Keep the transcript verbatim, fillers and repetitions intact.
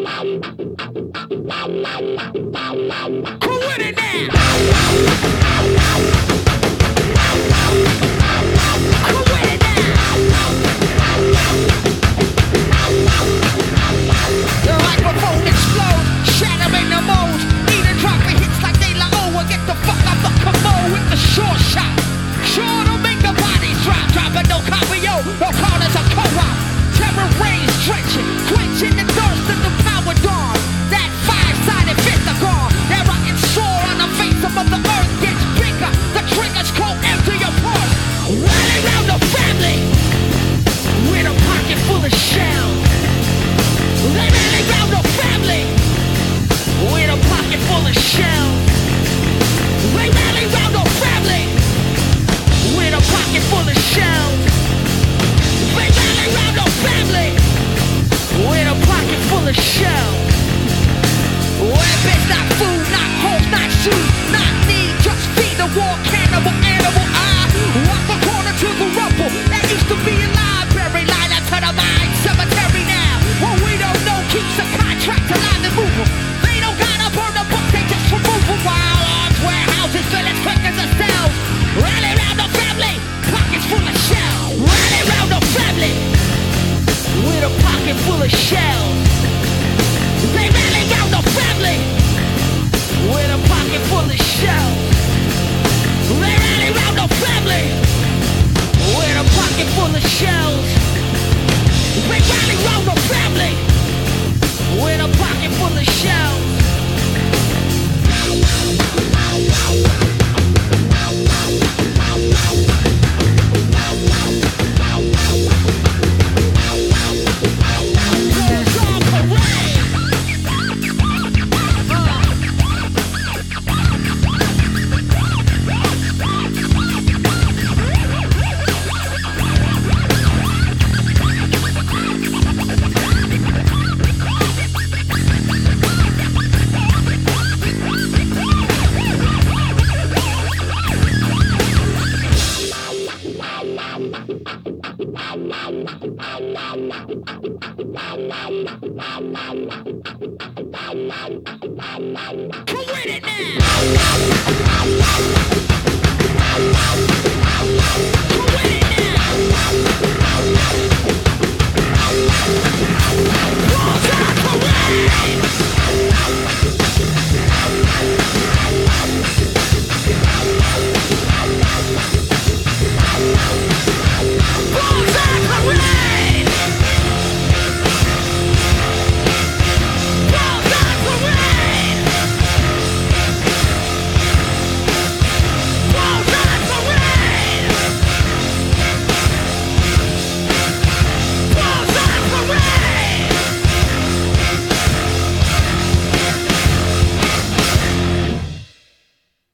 Come with it now. Come with it now. The microphone explodes, shattering the mold. Eating dropping hits like they la oh, and get the fuck out the commode with the short shot. Sure to make the bodies drop, dropping no cardio, no corners or co-op. Terror rays drenching, quenching the thirst of the power dawn. That five-sided fist are gone. That rotten sore on the face of Mother Earth gets bigger. The triggers cold empty your pulse. Rally round the family with a pocket full of shells. They rally round the family with a pocket full of shells. They rally round the family with a pocket full of shells. They rally round the family with a pocket full of shells. Weapons, not food, not homes, not shoes, not need, just feed the war cannibal animal. I walk the corner to the rubble that used to be a library, line up to the mine cemetery now. What we don't know keeps a contract alive and moving. They don't gotta burn the book, they just remove them. While arms, warehouses, fill as quick as themselves. Rally round the family, pockets full of shells. Rally round the family with a pocket full of shells. They rally round the family with a pocket full of shells. They rally round the family with a pocket full of shells. They rally round the family with a pocket full of shells. Come with it now!